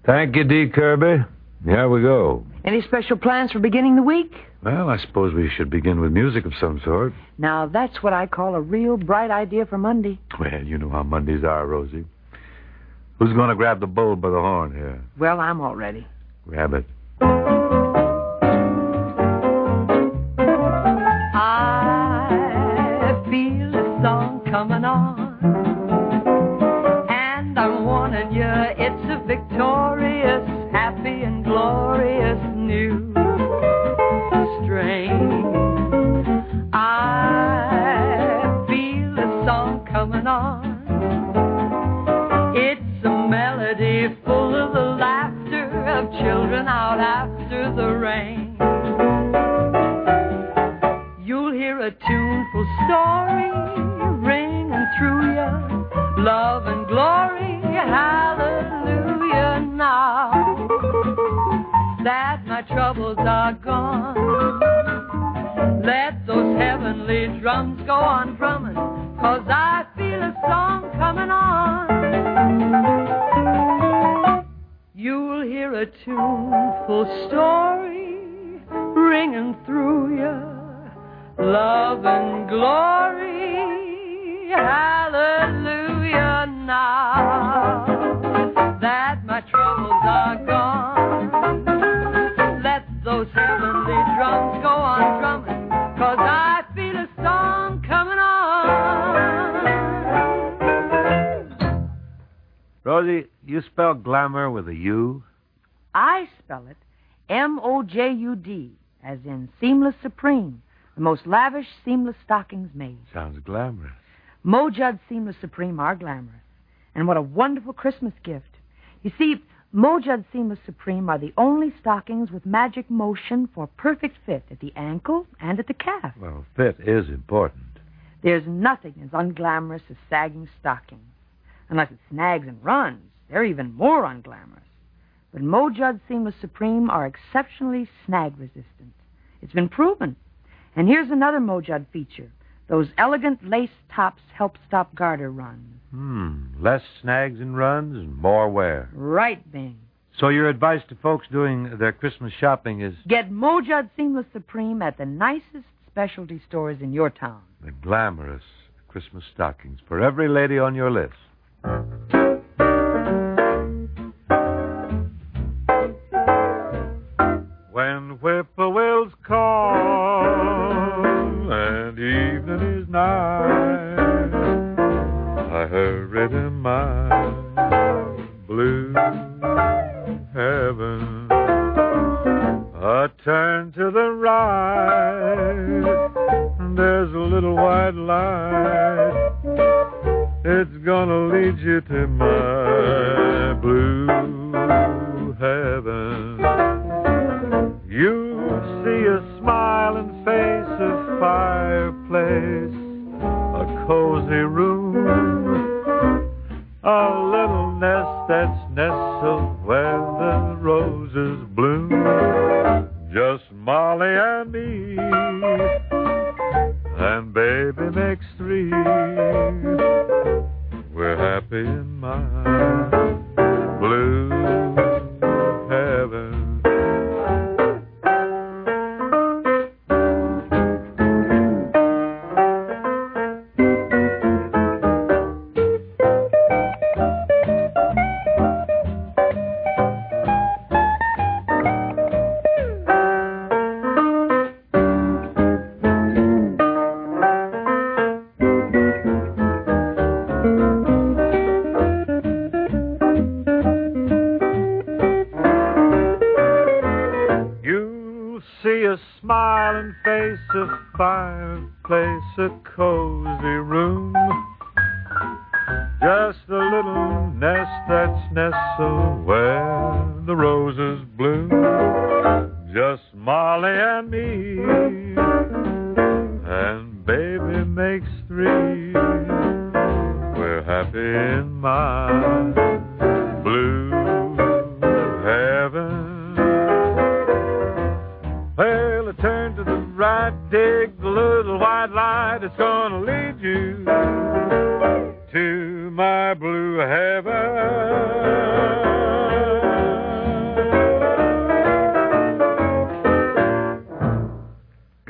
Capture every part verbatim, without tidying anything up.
Thank you, D. Kirby. Here we go. Any special plans for beginning the week? Well, I suppose we should begin with music of some sort. Now, that's what I call a real bright idea for Monday. Well, you know how Mondays are, Rosie. Who's going to grab the bull by the horn here? Well, I'm all ready. Grab it. I feel a song coming on, and I'm warning you, it's a victorious, happy and glorious new strain. I feel a song coming on. It's a melody full of the laughter of children out after the rain. You'll hear a tuneful story ringing through you, love and glory, hallelujah. Now that my troubles are gone, let those heavenly drums go on drumming, 'cause I feel a song coming on. You'll hear a tuneful story ringing through you, love and glory, hallelujah. Now that my troubles are gone, let those heavenly drums go on drumming, 'cause I feel a song coming on. Rosie, you spell glamour with a U? I spell it M O J U D, as in seamless supreme. The most lavish seamless stockings made. Sounds glamorous. Mojud Seamless Supreme are glamorous. And what a wonderful Christmas gift. You see, Mojud Seamless Supreme are the only stockings with magic motion for perfect fit at the ankle and at the calf. Well, fit is important. There's nothing as unglamorous as sagging stockings. Unless it snags and runs, they're even more unglamorous. But Mojud Seamless Supreme are exceptionally snag resistant. It's been proven. And here's another Mojud feature. Those elegant lace tops help stop garter runs. Hmm, less snags and runs and more wear. Right, Bing. So your advice to folks doing their Christmas shopping is... Get Mojud Seamless Supreme at the nicest specialty stores in your town. The glamorous Christmas stockings for every lady on your list. When whippoorwills call and evening is nigh, I hurry to my blue heaven. I turn to the right, there's a little white light. It's gonna lead you to my blue heaven. You see a smiling face, a fireplace, a cozy room, a little nest that's nestled where the roses bloom. Just Molly and me, and baby makes three. We're happy in my blue heaven. See a smiling face, a fireplace, a cozy room, just a little nest that's nestled where the roses bloom. Just Molly and me, and baby makes three. We're happy in my blue heaven. Well, I turn to the right, dig the little white light. It's gonna lead you to my blue heaven.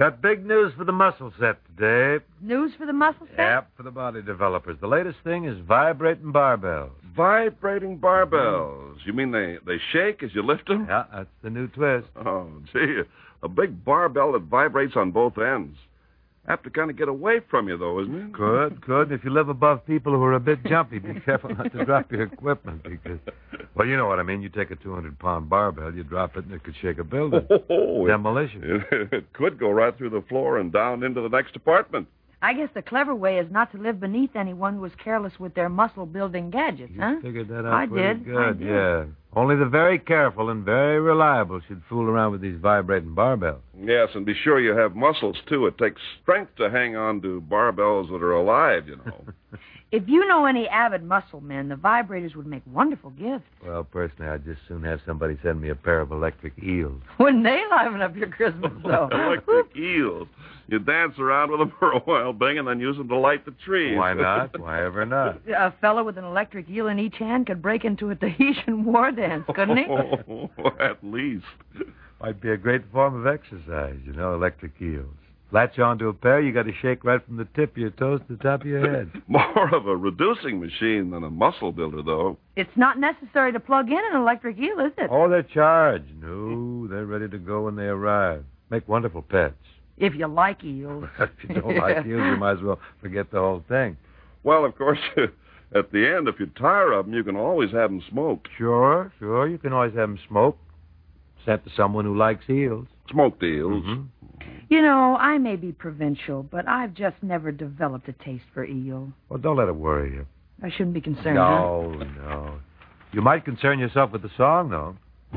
Got big news for the muscle set today. News for the muscle set? Yep, for the body developers. The latest thing is vibrating barbells. Vibrating barbells. You mean they, they shake as you lift them? Yeah, that's the new twist. Oh, gee, a big barbell that vibrates on both ends. Have to kind of get away from you, though, isn't it? Good, good. If you live above people who are a bit jumpy, be careful not to drop your equipment because, well, you know what I mean. You take a two hundred pound barbell, you drop it, and it could shake a building. Oh, Demolition. It, it could go right through the floor and down into the next apartment. I guess the clever way is not to live beneath anyone who is careless with their muscle-building gadgets, You huh? figured that out I pretty did. good, I did. yeah. Only the very careful and very reliable should fool around with these vibrating barbells. Yes, and be sure you have muscles, too. It takes strength to hang on to barbells that are alive, you know. If you know any avid muscle men, the vibrators would make wonderful gifts. Well, personally, I'd just soon have somebody send me a pair of electric eels. Wouldn't they liven up your Christmas, though? Electric eels. You dance around with them for a while, Bing, and then use them to light the trees. Why not? Why ever not? A fellow with an electric eel in each hand could break into a Tahitian war dance, couldn't he? Oh, at least. Might be a great form of exercise, you know, electric eels. Latch onto a pair, you got to shake right from the tip of your toes to the top of your head. More of a reducing machine than a muscle builder, though. It's not necessary to plug in an electric eel, is it? Oh, they're charged. No, they're ready to go when they arrive. Make wonderful pets. If you like eels. If you don't like eels, you might as well forget the whole thing. Well, of course, at the end, if you tire of them, you can always have them smoked. Sure, sure. You can always have them smoked. Sent to someone who likes eels. Smoked eels. Mm-hmm. You know, I may be provincial, but I've just never developed a taste for eel. Well, don't let it worry you. I shouldn't be concerned, No, no. You might concern yourself with the song, though.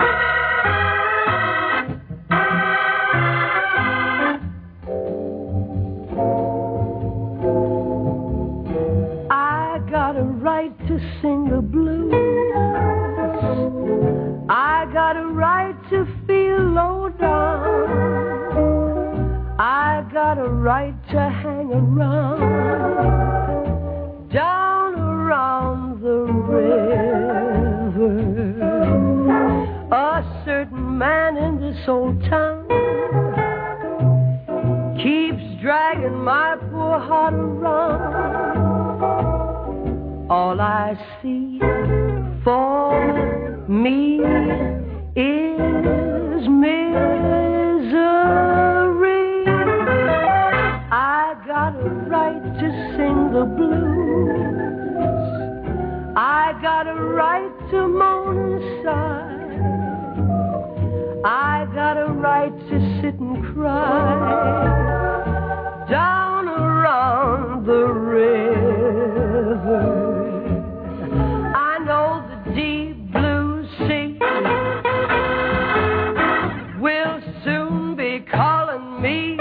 I got a right to sing the blues. I got a right to feel low down. I got a right to hang around, down around the river. A certain man in this old town keeps dragging my poor heart around. All I see for me is misery. I got a right to sing the blues. I got a right to moan and sigh. I got a right to sit and cry down around the river. I know the deep blue sea will soon be calling me.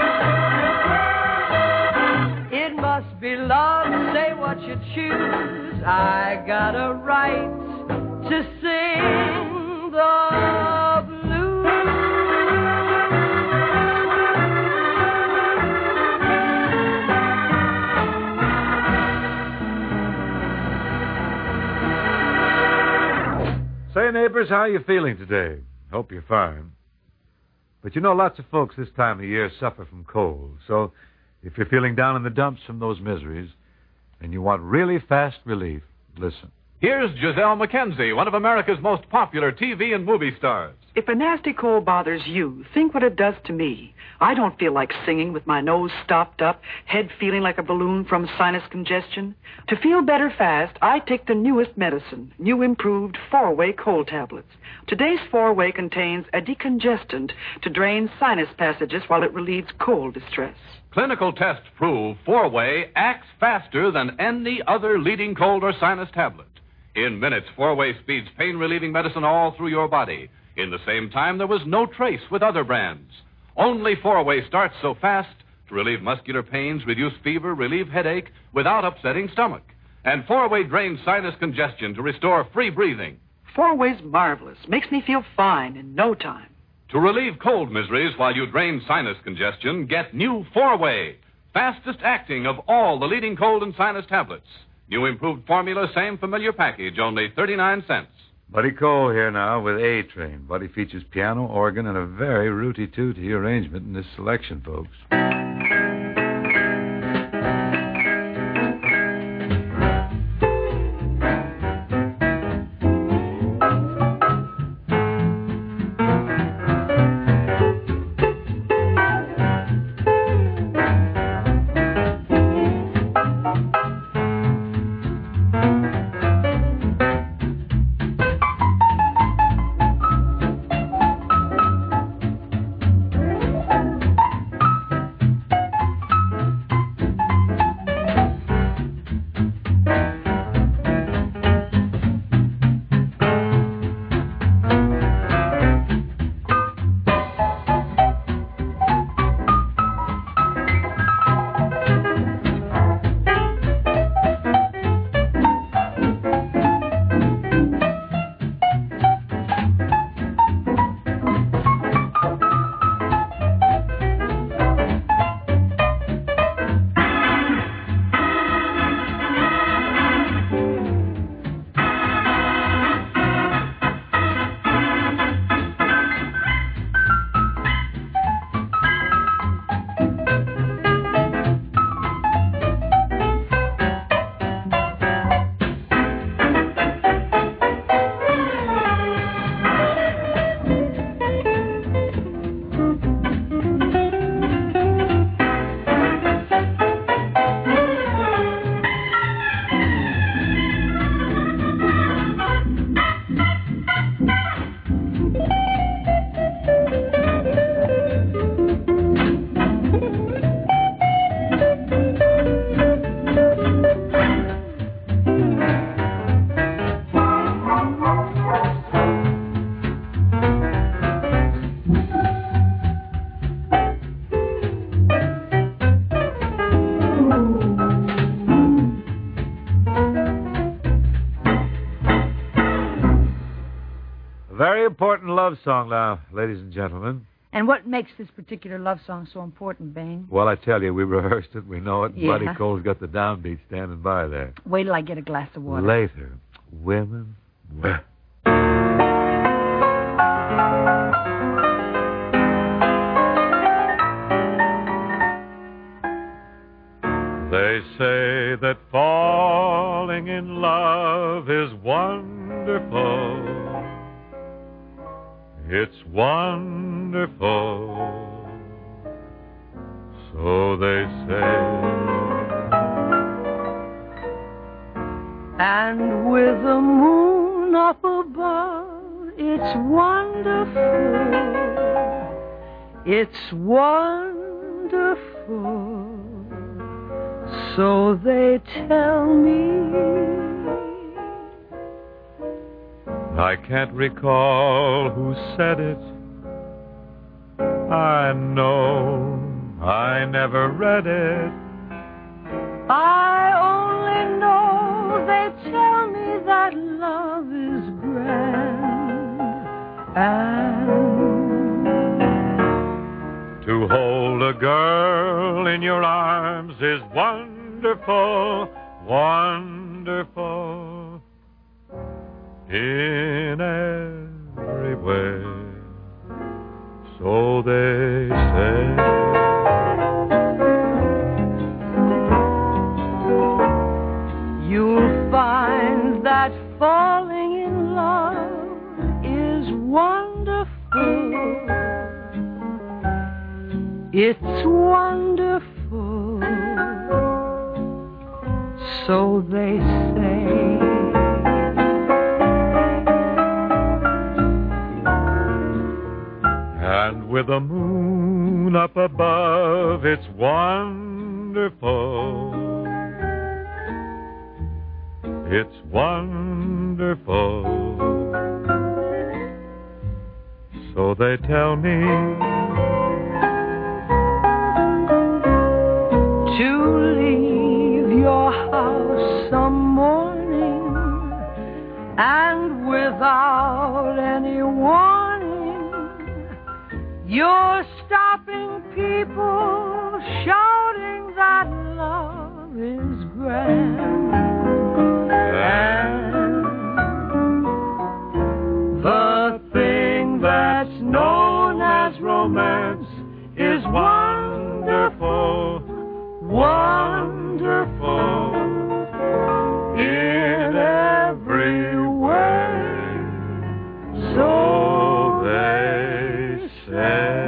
It must be love, say what you choose. I got a right to sing the blues. Say, neighbors, how are you feeling today? Hope you're fine. But you know, lots of folks this time of year suffer from cold. So if you're feeling down in the dumps from those miseries and you want really fast relief, listen. Here's Giselle McKenzie, one of America's most popular T V and movie stars. If a nasty cold bothers you, think what it does to me. I don't feel like singing with my nose stopped up, head feeling like a balloon from sinus congestion. To feel better fast, I take the newest medicine, new improved four-way cold tablets. Today's four-way contains a decongestant to drain sinus passages while it relieves cold distress. Clinical tests prove four-way acts faster than any other leading cold or sinus tablet. In minutes, four-way speeds pain-relieving medicine all through your body. In the same time, there was no trace with other brands. Only four-way starts so fast to relieve muscular pains, reduce fever, relieve headache without upsetting stomach. And four-way drains sinus congestion to restore free breathing. Four-way's marvelous. Makes me feel fine in no time. To relieve cold miseries while you drain sinus congestion, get new four-way, fastest acting of all the leading cold and sinus tablets. New improved formula, same familiar package, only thirty-nine cents. Buddy Cole here now with A Train. Buddy features piano, organ, and a very rooty-tooty arrangement in this selection, folks. Very important love song now, ladies and gentlemen. And what makes this particular love song so important, Bane? Well, I tell you, we rehearsed it. We know it. And Yeah. Buddy Cole's got the downbeat standing by there. Wait till I get a glass of water. Later, women, women. They say that falling in love is wonderful. It's wonderful, so they say. And with the moon up above, it's wonderful. It's wonderful, so they tell me. I can't recall who said it. I know I never read it. I only know they tell me that love is grand, and to hold a girl in your arms is wonderful, wonderful. In every way, so they say. You'll find that falling in love is wonderful. It's wonderful, so they say. And with the moon up above, it's wonderful. It's wonderful, so they tell me. To leave your house some morning and without any warning, you're stopping people shouting that love is grand. The thing that's known as romance is wonderful, wonderful in every way. So they say.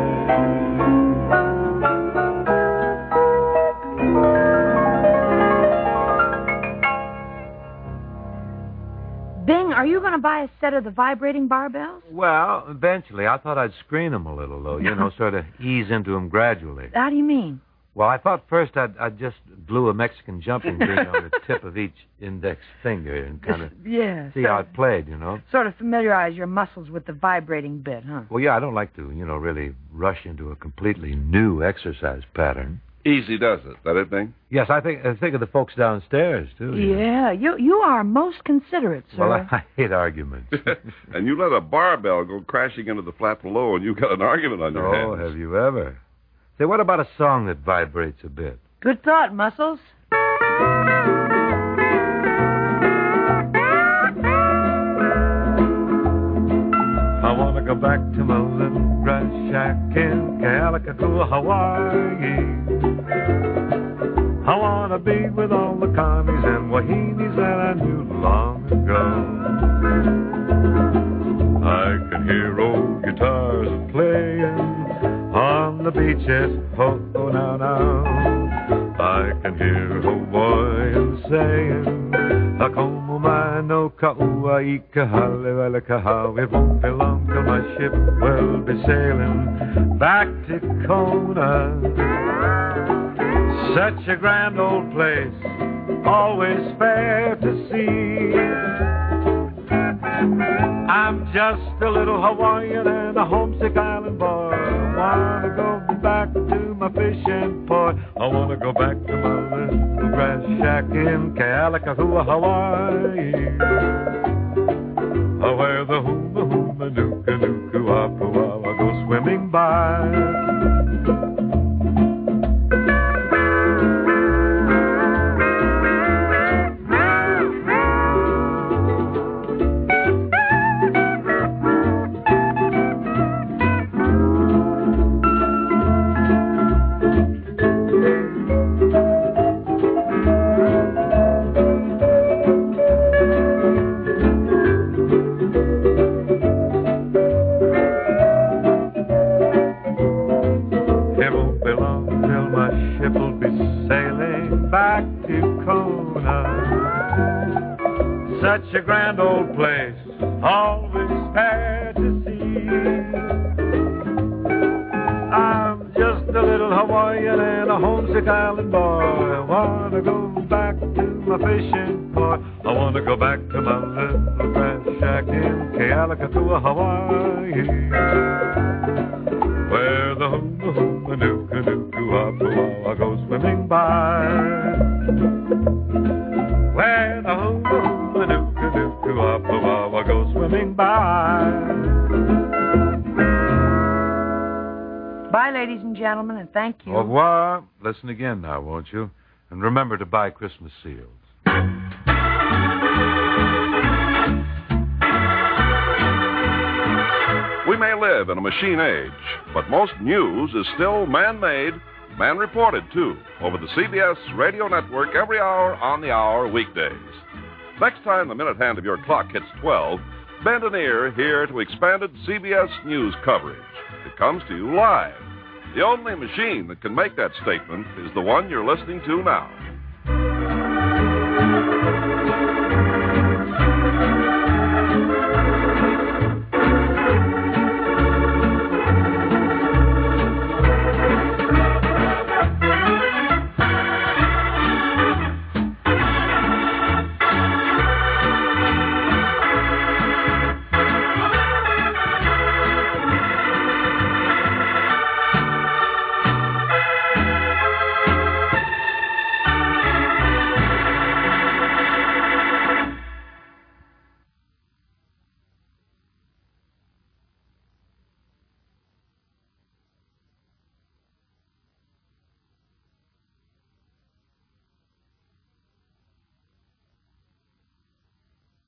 Bing, are you going to buy a set of the vibrating barbells? Well, eventually. I thought I'd screen them a little, though, you know, sort of ease into them gradually. How do you mean? Well, I thought first I'd, I'd just glue a Mexican jumping bean on the tip of each index finger and kind of yeah, see how it played, you know. Sort of familiarize your muscles with the vibrating bit, huh? Well, yeah, I don't like to, you know, really rush into a completely new exercise pattern. Easy does it. That it, Bing? Yes, I think I think of the folks downstairs, too. Yeah, you you are most considerate, sir. Well, I, I hate arguments. And you let a barbell go crashing into the flat below, and you've got an argument on your hands. Oh, have you ever? Say, what about a song that vibrates a bit? Good thought, Muscles. I want to go back to my little grass shack in Kealakekua, Hawaii. I want to be with all the commies and wahinis that I knew long ago. I can hear old guitars playing on the beaches, ho, ho, now, now. I can hear Hawaiians saying, Hakomu mai no ka'ua i ka hale wale ka hau. It won't be long till my ship will be sailing back to Kona. Such a grand old place, always fair to see. I'm just a little Hawaiian and a homesick island boy. I wanna go back to my fishing port. I wanna go back to my little grass shack in Kealakekua, Hawaii. Where the huma huma nuka nuka wapua go swimming by. Such a grand old place, always fair to see. I'm just a little Hawaiian and a homesick island boy. I wanna go back to my fishing port. I wanna go back to my little grass shack in Kealakekua, Hawaii. Where the huma huma nuka nuka wapua go swimming by. Where the huma huma nuka nuka wapua go swimming by. Bye, ladies and gentlemen, and thank you. Au revoir. Listen again now, won't you? And remember to buy Christmas seals. We may live in a machine age, but most news is still man-made, man-reported, too, over the C B S radio network every hour on the hour weekdays. Next time the minute hand of your clock hits twelve, bend an ear here to expanded C B S News coverage. It comes to you live. The only machine that can make that statement is the one you're listening to now.